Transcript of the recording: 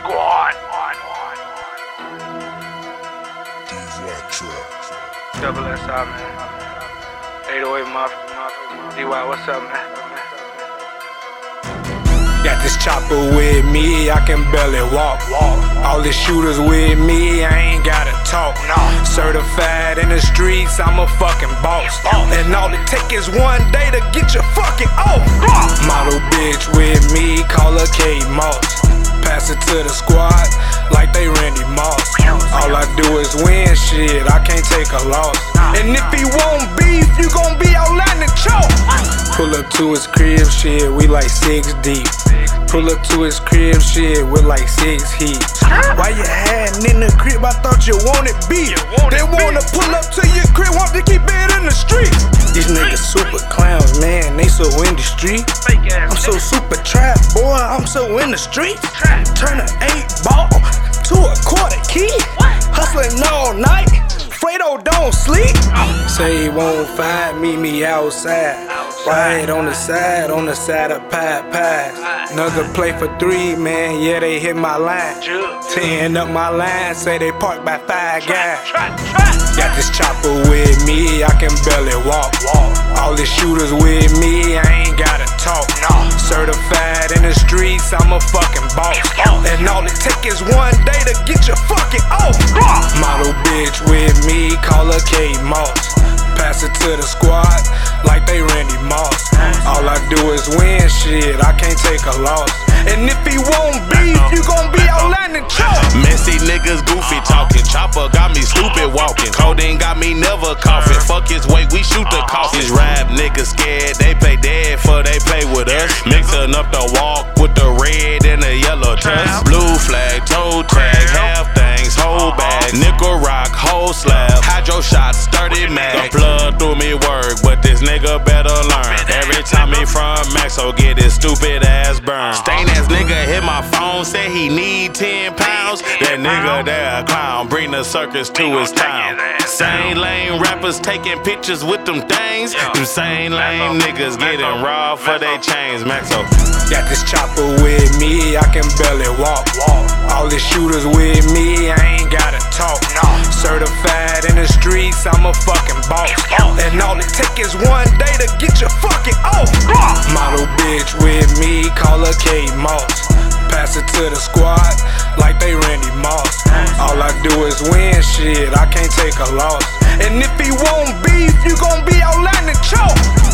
Squad. Double SI, man. 808 Mafia. DY, what's up, man? Got this chopper with me, I can barely walk. All the shooters with me, I ain't gotta talk. Certified in the streets, I'm a fucking boss. And all it take is one day to get your fucking off. Model bitch with me, call her Kate Moss. Pass it to the squad like they Randy Moss. All I do is win shit, I can't take a loss. And if he want beef, you gon' be all out in the chalk. Pull up to his crib, shit, we like 6 deep. Pull up to his crib, shit, with like 6 heat. Why you hiding in the crib? I thought you wanted beef. They wanna pull up to your crib, want to keep it in the street. These niggas super clowns, man, they so in the street. I'm so super trap, boy, I'm so in the street. Turn an 8-ball to a quarter key. Hustling all night, Fredo don't sleep. Say he won't find, meet me outside. Right on the side of Pass. Another play for 3, man, yeah, they hit my line. 10 up my line, say they parked by 5 guys. Got this chopper with me, I can barely walk. All the shooters with me, I ain't gotta talk. Certified in the streets, I'm a fucking boss. And all it take is one day to get your fucking off. Model bitch with me, call her Kate Moss. Pass it to the squad like they Randy Moss. All I do is win shit, I can't take a loss. And if he want beef, you gon' be all out in the chalk. Messy niggas goofy talking. Chopper got me stupid walking. Codeine got me never coughing. Fuck his weight, we shoot the coffin. These rap niggas scared, they play dead for they play with us. Mixing up the walk with the red and the yellow tusk. Blue flag, toe tag, half things, whole bag. Nickel rock, whole slab. Hydro shots, 30 mag. The plug through me work, but this nigga better learn. Every time he from Maxo, get his stupid ass burned. Stain ass nigga hit my phone, said he need 10 pounds. That nigga there a clown, bring the circus to his town. Same lame rappers taking pictures with them things. Them same lame niggas getting robbed for they chains, Maxo. Got this chopper with me, I can barely walk. All the shooters with me, I ain't gotta talk. Certified in the streets, I'm a fucking boss. And all it take is one day to get your fucking off. Model bitch with me, call her Kate Moss. Pass it to the squad like they Randy Moss. All I do is win shit, I can't take a loss. And if he want beef, you gon' be all out in the chalk.